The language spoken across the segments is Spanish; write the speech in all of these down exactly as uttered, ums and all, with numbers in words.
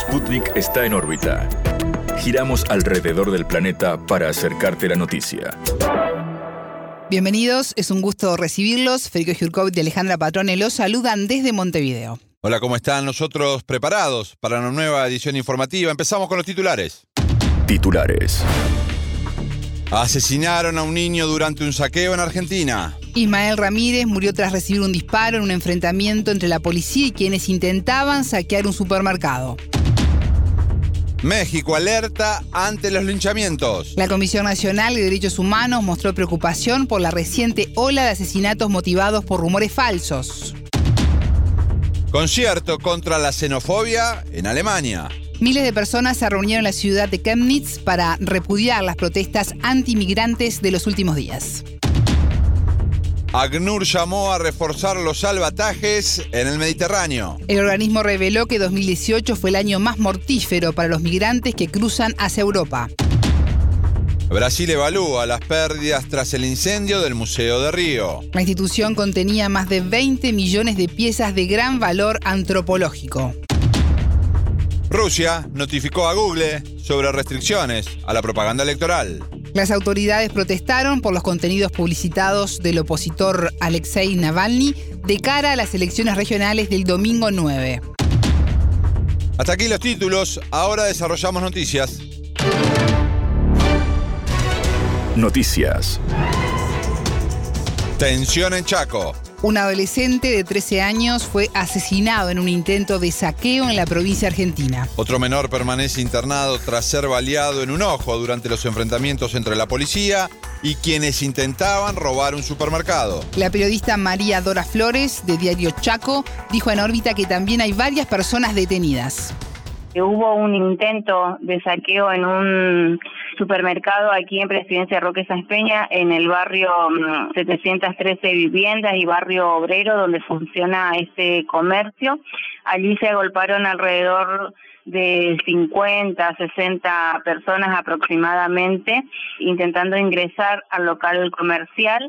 Sputnik está en órbita. Giramos alrededor del planeta para acercarte la noticia. Bienvenidos, es un gusto recibirlos. Federico Jurkovic y Alejandra Patrone los saludan desde Montevideo. Hola, ¿cómo están? Nosotros preparados para una nueva edición informativa. Empezamos con los titulares. Titulares. Asesinaron a un niño durante un saqueo en Argentina. Ismael Ramírez murió tras recibir un disparo en un enfrentamiento entre la policía y quienes intentaban saquear un supermercado. México alerta ante los linchamientos. La Comisión Nacional de Derechos Humanos mostró preocupación por la reciente ola de asesinatos motivados por rumores falsos. Concierto contra la xenofobia en Alemania. Miles de personas se reunieron en la ciudad de Chemnitz para repudiar las protestas antimigrantes de los últimos días. ACNUR llamó a reforzar los salvatajes en el Mediterráneo. El organismo reveló que dos mil dieciocho fue el año más mortífero para los migrantes que cruzan hacia Europa. Brasil evalúa las pérdidas tras el incendio del Museo de Río. La institución contenía más de veinte millones de piezas de gran valor antropológico. Rusia notificó a Google sobre restricciones a la propaganda electoral. Las autoridades protestaron por los contenidos publicitados del opositor Alexei Navalny de cara a las elecciones regionales del domingo nueve. Hasta aquí los títulos, ahora desarrollamos noticias. Noticias. Tensión en Chaco. Un adolescente de trece años fue asesinado en un intento de saqueo en la provincia argentina. Otro menor permanece internado tras ser baleado en un ojo durante los enfrentamientos entre la policía y quienes intentaban robar un supermercado. La periodista María Dora Flores, de Diario Chaco, dijo en órbita que también hay varias personas detenidas. Hubo un intento de saqueo en un supermercado aquí en Presidencia Roque Sáenz Peña, en el barrio setecientas trece Viviendas y barrio Obrero, donde funciona este comercio. Allí se agolparon alrededor de cincuenta, sesenta personas aproximadamente, intentando ingresar al local comercial.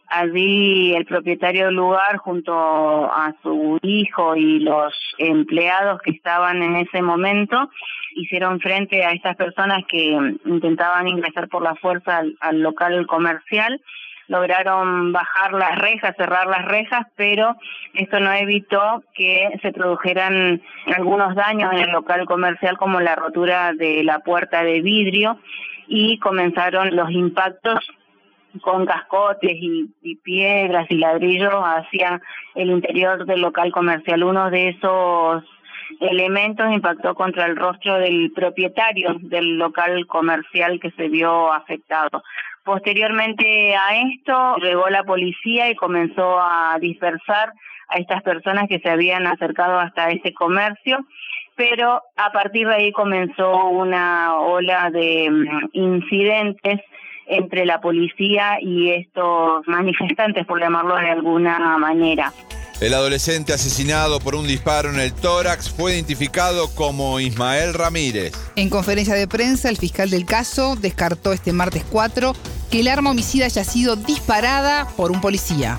Allí el propietario del lugar, junto a su hijo y los empleados que estaban en ese momento, hicieron frente a estas personas que intentaban ingresar por la fuerza al, al local comercial. Lograron bajar las rejas, cerrar las rejas, pero esto no evitó que se produjeran algunos daños en el local comercial, como la rotura de la puerta de vidrio, y comenzaron los impactos con cascotes y, y piedras y ladrillos hacia el interior del local comercial. Uno de esos elementos impactó contra el rostro del propietario del local comercial que se vio afectado. Posteriormente a esto, llegó la policía y comenzó a dispersar a estas personas que se habían acercado hasta ese comercio, pero a partir de ahí comenzó una ola de incidentes entre la policía y estos manifestantes, por llamarlo de alguna manera. El adolescente asesinado por un disparo en el tórax fue identificado como Ismael Ramírez. En conferencia de prensa, el fiscal del caso descartó este martes cuatro que el arma homicida haya sido disparada por un policía.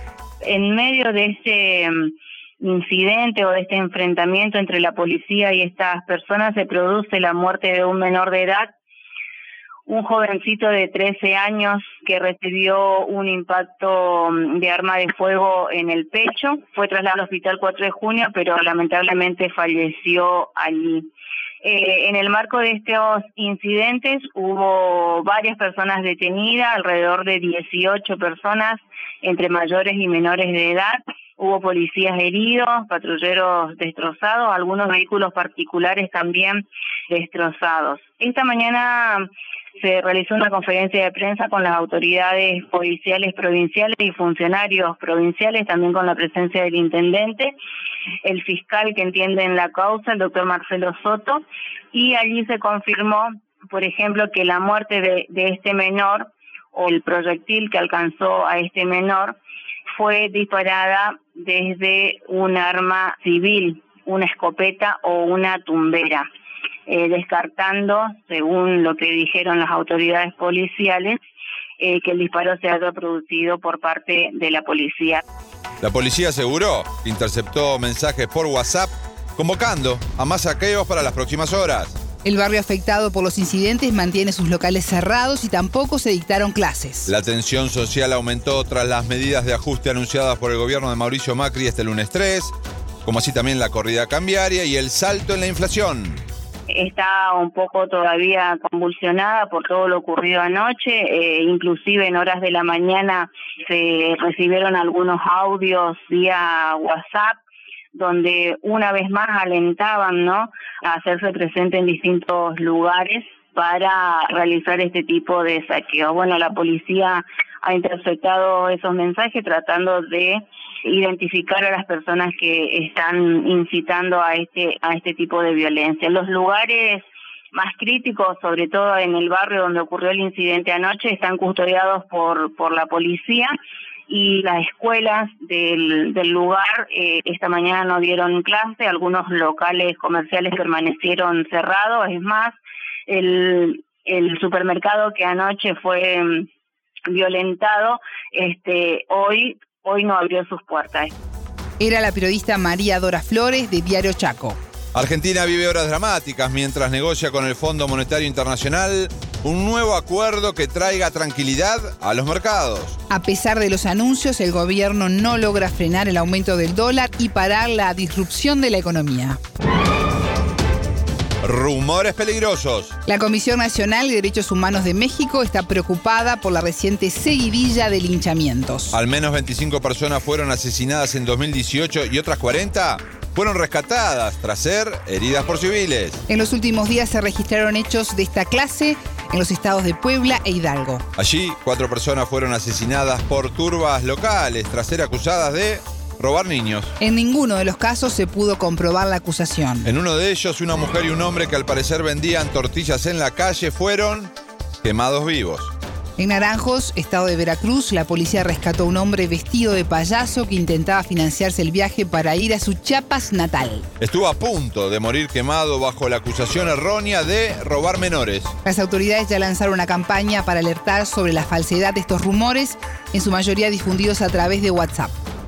En medio de este incidente o de este enfrentamiento entre la policía y estas personas se produce la muerte de un menor de edad, un jovencito de trece años que recibió un impacto de arma de fuego en el pecho. Fue trasladado al hospital cuatro de junio, pero lamentablemente falleció allí. Eh, en el marco de estos incidentes hubo varias personas detenidas, alrededor de dieciocho personas, entre mayores y menores de edad. Hubo policías heridos, patrulleros destrozados, algunos vehículos particulares también destrozados. Esta mañana se realizó una conferencia de prensa con las autoridades policiales provinciales y funcionarios provinciales, también con la presencia del intendente, el fiscal que entiende en la causa, el doctor Marcelo Soto, y allí se confirmó, por ejemplo, que la muerte de, de este menor o el proyectil que alcanzó a este menor fue disparada desde un arma civil, una escopeta o una tumbera. Eh, descartando, según lo que dijeron las autoridades policiales, eh, que el disparo se haya producido por parte de la policía. La policía aseguró que interceptó mensajes por WhatsApp convocando a más saqueos para las próximas horas. El barrio afectado por los incidentes mantiene sus locales cerrados y tampoco se dictaron clases. La tensión social aumentó tras las medidas de ajuste anunciadas por el gobierno de Mauricio Macri este lunes tres, como así también la corrida cambiaria y el salto en la inflación. Está un poco todavía convulsionada por todo lo ocurrido anoche, eh, inclusive en horas de la mañana se recibieron algunos audios vía WhatsApp donde una vez más alentaban, ¿no?, a hacerse presente en distintos lugares para realizar este tipo de saqueos. Bueno, la policía ha interceptado esos mensajes tratando de identificar a las personas que están incitando a este a este tipo de violencia. Los lugares más críticos, sobre todo en el barrio donde ocurrió el incidente anoche, están custodiados por por la policía, y las escuelas del, del lugar eh, esta mañana no dieron clase, algunos locales comerciales permanecieron cerrados. Es más, el, el supermercado que anoche fue um, violentado, este, hoy, hoy no abrió sus puertas. Era la periodista María Dora Flores de Diario Chaco. Argentina vive horas dramáticas mientras negocia con el Fondo Monetario Internacional un nuevo acuerdo que traiga tranquilidad a los mercados. A pesar de los anuncios, el gobierno no logra frenar el aumento del dólar y parar la disrupción de la economía. Rumores peligrosos. La Comisión Nacional de Derechos Humanos de México está preocupada por la reciente seguidilla de linchamientos. Al menos veinticinco personas fueron asesinadas en dos mil dieciocho y otras cuarenta fueron rescatadas tras ser heridas por civiles. En los últimos días se registraron hechos de esta clase en los estados de Puebla e Hidalgo. Allí, cuatro personas fueron asesinadas por turbas locales tras ser acusadas de robar niños. En ninguno de los casos se pudo comprobar la acusación. En uno de ellos, una mujer y un hombre que al parecer vendían tortillas en la calle fueron quemados vivos. En Naranjos, estado de Veracruz, la policía rescató a un hombre vestido de payaso que intentaba financiarse el viaje para ir a su Chiapas natal. Estuvo a punto de morir quemado bajo la acusación errónea de robar menores. Las autoridades ya lanzaron una campaña para alertar sobre la falsedad de estos rumores, en su mayoría difundidos a través de WhatsApp.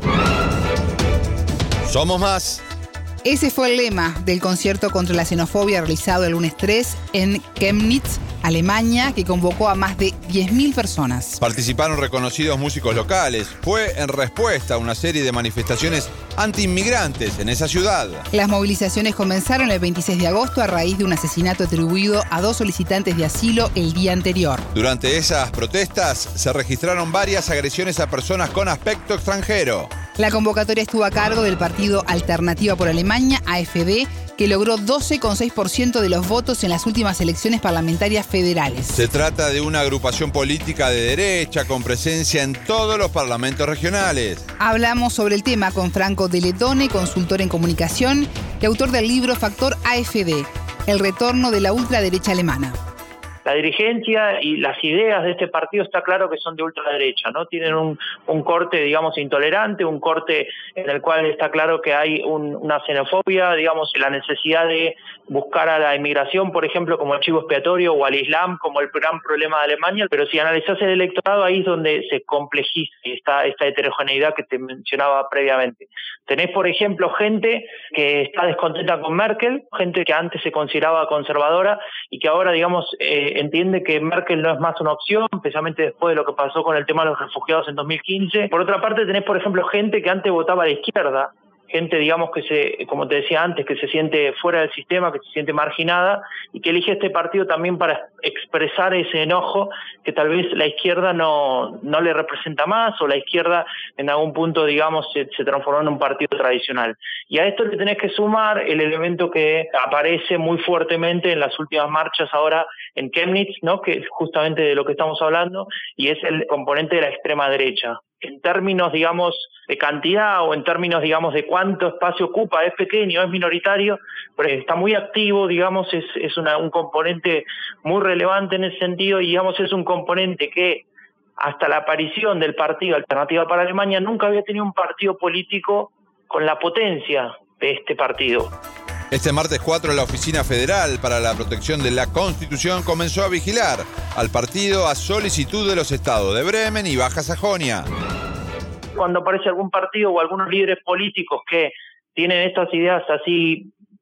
Somos más. Ese fue el lema del concierto contra la xenofobia realizado el lunes tres en Chemnitz, Alemania, que convocó a más de diez mil personas. Participaron reconocidos músicos locales. Fue en respuesta a una serie de manifestaciones antiinmigrantes en esa ciudad. Las movilizaciones comenzaron el veintiséis de agosto a raíz de un asesinato atribuido a dos solicitantes de asilo el día anterior. Durante esas protestas se registraron varias agresiones a personas con aspecto extranjero. La convocatoria estuvo a cargo del partido Alternativa por Alemania, A F D, que logró doce coma seis por ciento de los votos en las últimas elecciones parlamentarias federales. Se trata de una agrupación política de derecha con presencia en todos los parlamentos regionales. Hablamos sobre el tema con Franco De Letone, consultor en comunicación y autor del libro Factor A F D, el retorno de la ultraderecha alemana. La dirigencia y las ideas de este partido está claro que son de ultraderecha, ¿no? Tienen un, un corte, digamos, intolerante, un corte en el cual está claro que hay un, una xenofobia, digamos, la necesidad de buscar a la inmigración, por ejemplo, como el chivo expiatorio, o al Islam como el gran problema de Alemania, pero si analizás el electorado, ahí es donde se complejiza esta, esta heterogeneidad que te mencionaba previamente. Tenés, por ejemplo, gente que está descontenta con Merkel, gente que antes se consideraba conservadora y que ahora, digamos, eh, entiende que Merkel no es más una opción, especialmente después de lo que pasó con el tema de los refugiados en dos mil quince. Por otra parte, tenés, por ejemplo, gente que antes votaba a la izquierda, gente, digamos, que se, como te decía antes, que se siente fuera del sistema, que se siente marginada y que elige este partido también para expresar ese enojo que tal vez la izquierda no, no le representa más, o la izquierda en algún punto, digamos, se, se transformó en un partido tradicional. Y a esto le tenés que sumar el elemento que aparece muy fuertemente en las últimas marchas ahora en Chemnitz, ¿no?, que es justamente de lo que estamos hablando, y es el componente de la extrema derecha. En términos, digamos, de cantidad o en términos, digamos, de cuánto espacio ocupa, es pequeño, es minoritario, pero está muy activo, digamos, es, es una, un componente muy relevante en ese sentido, y digamos, es un componente que hasta la aparición del partido Alternativa para Alemania nunca había tenido un partido político con la potencia de este partido. Este martes cuatro, la Oficina Federal para la Protección de la Constitución comenzó a vigilar al partido a solicitud de los estados de Bremen y Baja Sajonia. Cuando aparece algún partido o algunos líderes políticos que tienen estas ideas así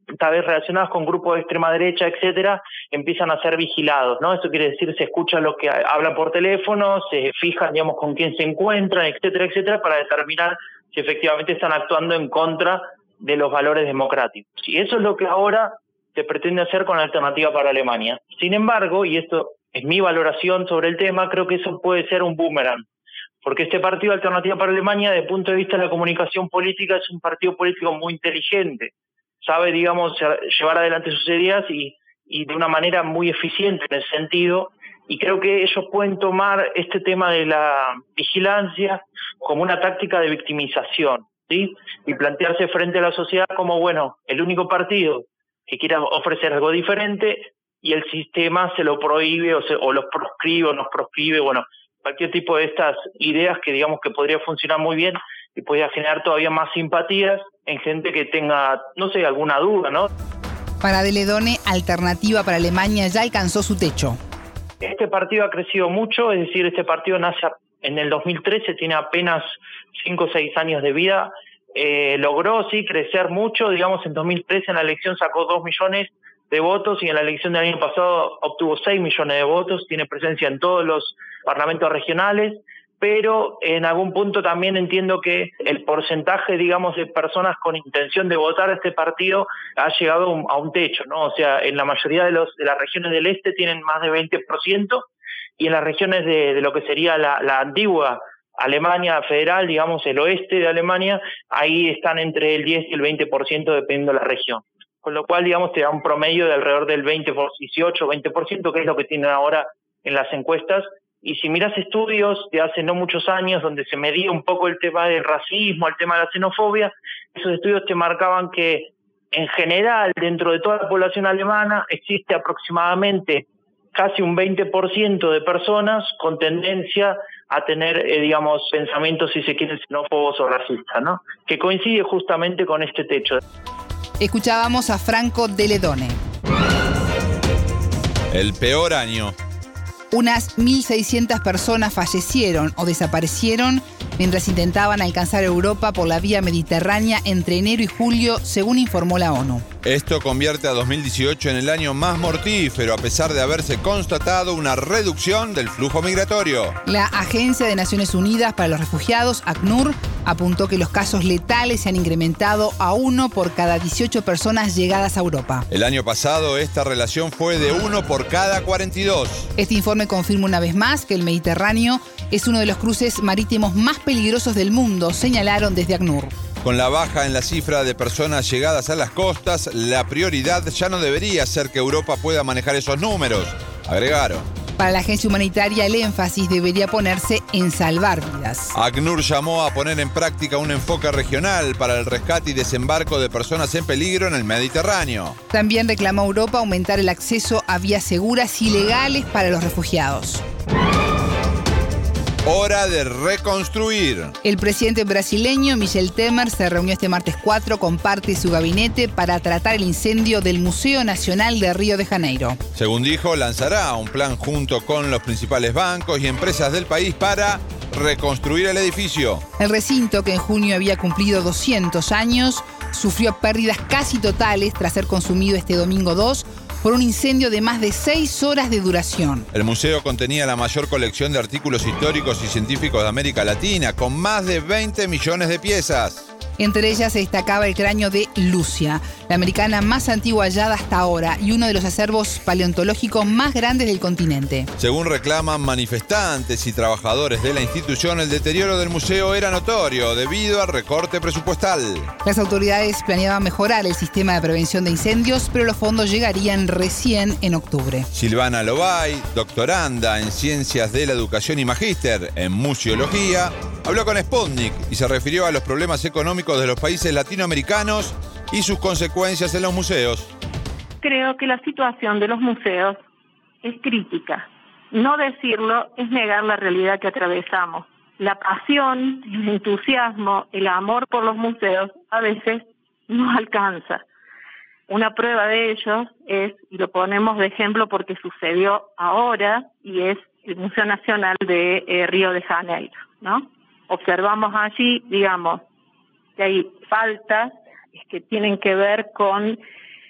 tal vez relacionados con grupos de extrema derecha, etcétera, empiezan a ser vigilados, ¿no? Esto quiere decir, se escucha lo que habla por teléfono, se fijan, digamos, con quién se encuentran, etcétera, etcétera, para determinar si efectivamente están actuando en contra de los valores democráticos. Y eso es lo que ahora se pretende hacer con la Alternativa para Alemania. Sin embargo, y esto es mi valoración sobre el tema, creo que eso puede ser un boomerang, porque este partido Alternativa para Alemania, desde el punto de vista de la comunicación política, es un partido político muy inteligente, sabe, digamos, llevar adelante sus ideas y, y de una manera muy eficiente en ese sentido, y creo que ellos pueden tomar este tema de la vigilancia como una táctica de victimización, ¿sí? Y plantearse frente a la sociedad como, bueno, el único partido que quiera ofrecer algo diferente y el sistema se lo prohíbe o, se, o los proscribe o nos proscribe, bueno, cualquier tipo de estas ideas que digamos que podría funcionar muy bien y podría generar todavía más simpatías en gente que tenga, no sé, alguna duda, ¿no? Para De Ledone, Alternativa para Alemania ya alcanzó su techo. Este partido ha crecido mucho, es decir, este partido nace en el dos mil trece, tiene apenas cinco o seis años de vida, eh, logró, sí, crecer mucho, digamos, en dos mil trece en la elección sacó dos millones de votos y en la elección del año pasado obtuvo seis millones de votos, tiene presencia en todos los parlamentos regionales, pero en algún punto también entiendo que el porcentaje, digamos, de personas con intención de votar a este partido ha llegado a un techo, ¿no? O sea, en la mayoría de, los, de las regiones del este tienen más de veinte por ciento y en las regiones de, de lo que sería la, la antigua Alemania federal, digamos, el oeste de Alemania, ahí están entre el diez y el veinte por ciento dependiendo de la región. Con lo cual, digamos, te da un promedio de alrededor del veinte por dieciocho, veinte por ciento, que es lo que tienen ahora en las encuestas. Y si miras estudios de hace no muchos años donde se medía un poco el tema del racismo, el tema de la xenofobia, esos estudios te marcaban que en general dentro de toda la población alemana existe aproximadamente casi un veinte por ciento de personas con tendencia a tener, eh, digamos, pensamientos, si se quiere, xenófobos o racistas, ¿no? Que coincide justamente con este techo. Escuchábamos a Franco De Ledone. El peor año. Unas mil seiscientas personas fallecieron o desaparecieron mientras intentaban alcanzar Europa por la vía mediterránea entre enero y julio, según informó la ONU. Esto convierte a dos mil dieciocho en el año más mortífero, a pesar de haberse constatado una reducción del flujo migratorio. La Agencia de Naciones Unidas para los Refugiados, ACNUR, apuntó que los casos letales se han incrementado a uno por cada dieciocho personas llegadas a Europa. El año pasado esta relación fue de uno por cada cuarenta y dos. Este informe confirma una vez más que el Mediterráneo es uno de los cruces marítimos más peligrosos del mundo, señalaron desde ACNUR. Con la baja en la cifra de personas llegadas a las costas, la prioridad ya no debería ser que Europa pueda manejar esos números, agregaron. Para la agencia humanitaria, el énfasis debería ponerse en salvar vidas. ACNUR llamó a poner en práctica un enfoque regional para el rescate y desembarco de personas en peligro en el Mediterráneo. También reclamó a Europa aumentar el acceso a vías seguras y legales para los refugiados. Hora de reconstruir. El presidente brasileño Michel Temer se reunió este martes cuatro con parte de su gabinete para tratar el incendio del Museo Nacional de Río de Janeiro. Según dijo, lanzará un plan junto con los principales bancos y empresas del país para reconstruir el edificio. El recinto, que en junio había cumplido doscientos años, sufrió pérdidas casi totales tras ser consumido este domingo dos por un incendio de más de seis horas de duración. El museo contenía la mayor colección de artículos históricos y científicos de América Latina, con más de veinte millones de piezas. Entre ellas se destacaba el cráneo de Lucia, la americana más antigua hallada hasta ahora y uno de los acervos paleontológicos más grandes del continente. Según reclaman manifestantes y trabajadores de la institución, el deterioro del museo era notorio debido al recorte presupuestal. Las autoridades planeaban mejorar el sistema de prevención de incendios, pero los fondos llegarían recién en octubre. Silvana Lobay, doctoranda en Ciencias de la Educación y magíster en Museología, habló con Sputnik y se refirió a los problemas económicos de los países latinoamericanos y sus consecuencias en los museos. Creo que la situación de los museos es crítica. No decirlo es negar la realidad que atravesamos. La pasión, el entusiasmo, el amor por los museos a veces no alcanza. Una prueba de ello es, y lo ponemos de ejemplo porque sucedió ahora, y es el Museo Nacional de eh, Río de Janeiro, ¿no? Observamos allí, digamos, que hay faltas que tienen que ver con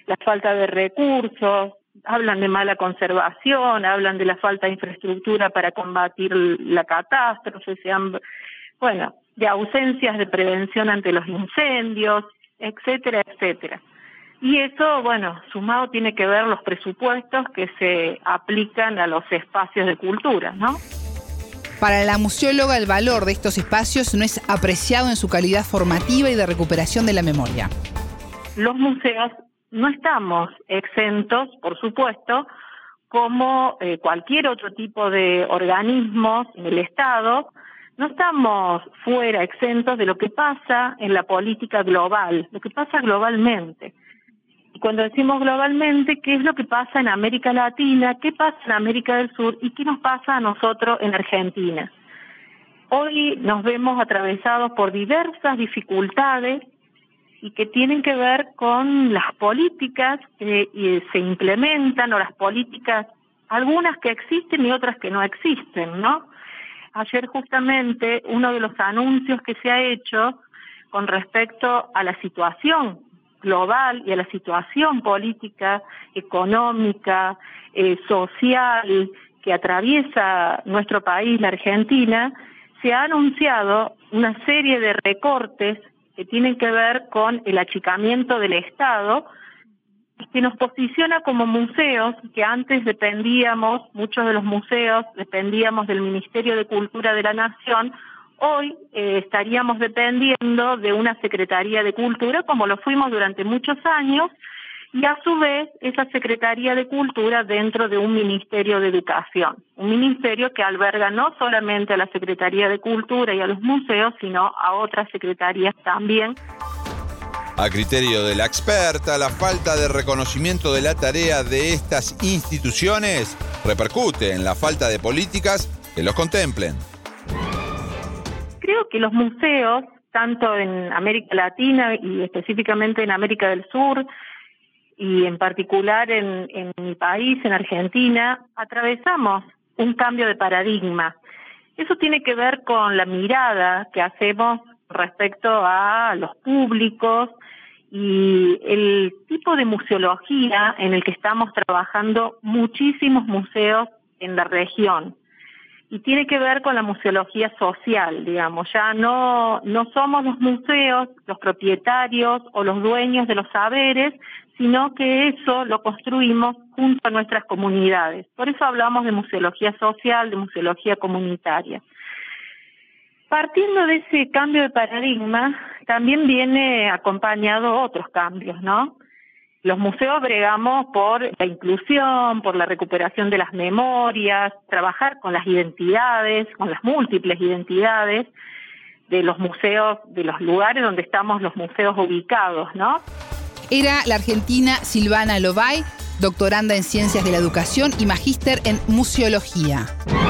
la falta de recursos, hablan de mala conservación, hablan de la falta de infraestructura para combatir la catástrofe, se han, bueno, de ausencias de prevención ante los incendios, etcétera, etcétera. Y eso, bueno, sumado tiene que ver los presupuestos que se aplican a los espacios de cultura, ¿no? Para la museóloga, el valor de estos espacios no es apreciado en su calidad formativa y de recuperación de la memoria. Los museos no estamos exentos, por supuesto, como eh, cualquier otro tipo de organismos en el Estado, no estamos fuera, exentos de lo que pasa en la política global, lo que pasa globalmente. Y cuando decimos globalmente, ¿qué es lo que pasa en América Latina? ¿Qué pasa en América del Sur? ¿Y qué nos pasa a nosotros en Argentina? Hoy nos vemos atravesados por diversas dificultades y que tienen que ver con las políticas que se implementan o las políticas, algunas que existen y otras que no existen, ¿no? Ayer justamente uno de los anuncios que se ha hecho con respecto a la situación global y a la situación política, económica, eh, social que atraviesa nuestro país, la Argentina, se ha anunciado una serie de recortes que tienen que ver con el achicamiento del Estado, que nos posiciona como museos, que antes dependíamos, muchos de los museos dependíamos del Ministerio de Cultura de la Nación. Hoy eh, estaríamos dependiendo de una Secretaría de Cultura, como lo fuimos durante muchos años, y a su vez esa Secretaría de Cultura dentro de un Ministerio de Educación. Un ministerio que alberga no solamente a la Secretaría de Cultura y a los museos, sino a otras secretarías también. A criterio de la experta, la falta de reconocimiento de la tarea de estas instituciones repercute en la falta de políticas que los contemplen. Creo que los museos, tanto en América Latina y específicamente en América del Sur, y en particular en, en mi país, en Argentina, atravesamos un cambio de paradigma. Eso tiene que ver con la mirada que hacemos respecto a los públicos y el tipo de museología en el que estamos trabajando muchísimos museos en la región. Y tiene que ver con la museología social, digamos. Ya no, no somos los museos los propietarios o los dueños de los saberes, sino que eso lo construimos junto a nuestras comunidades. Por eso hablamos de museología social, de museología comunitaria. Partiendo de ese cambio de paradigma, también viene acompañado otros cambios, ¿no? Los museos bregamos por la inclusión, por la recuperación de las memorias, trabajar con las identidades, con las múltiples identidades de los museos, de los lugares donde estamos los museos ubicados, ¿no? Era la argentina Silvana Lobay, doctoranda en Ciencias de la Educación y magíster en Museología.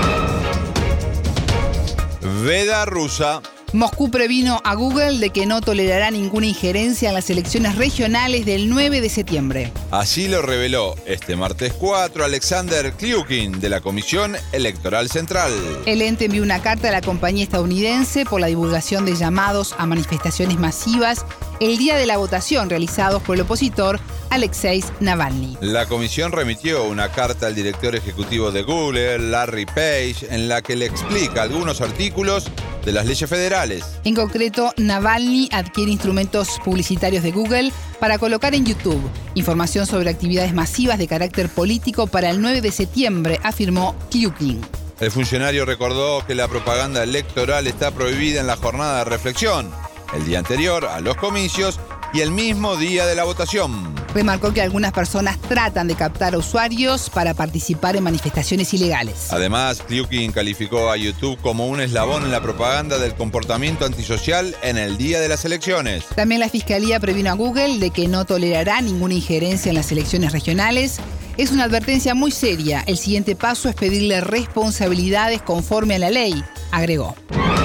Veda rusa. Moscú previno a Google de que no tolerará ninguna injerencia en las elecciones regionales del nueve de septiembre. Así lo reveló este martes cuatro Alexander Kliukin de la Comisión Electoral Central. El ente envió una carta a la compañía estadounidense por la divulgación de llamados a manifestaciones masivas el día de la votación realizados por el opositor Alexei Navalny. La comisión remitió una carta al director ejecutivo de Google, Larry Page, en la que le explica algunos artículos de las leyes federales. En concreto, Navalny adquiere instrumentos publicitarios de Google para colocar en YouTube información sobre actividades masivas de carácter político para el nueve de septiembre, afirmó Kliukin. El funcionario recordó que la propaganda electoral está prohibida en la jornada de reflexión, el día anterior a los comicios y el mismo día de la votación. Remarcó que algunas personas tratan de captar a usuarios para participar en manifestaciones ilegales. Además, Kliukin calificó a YouTube como un eslabón en la propaganda del comportamiento antisocial en el día de las elecciones. También la Fiscalía previno a Google de que no tolerará ninguna injerencia en las elecciones regionales. Es una advertencia muy seria. El siguiente paso es pedirle responsabilidades conforme a la ley, agregó.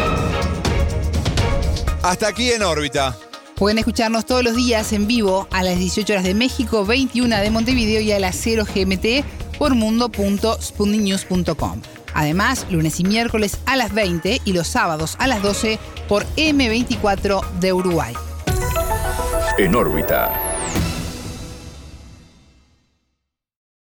Hasta aquí En órbita. Pueden escucharnos todos los días en vivo a las dieciocho horas de México, veintiuna de Montevideo y a las cero G M T por mundo punto sputnik news punto com. Además, lunes y miércoles a las veinte y los sábados a las doce por eme veinticuatro de Uruguay. En órbita.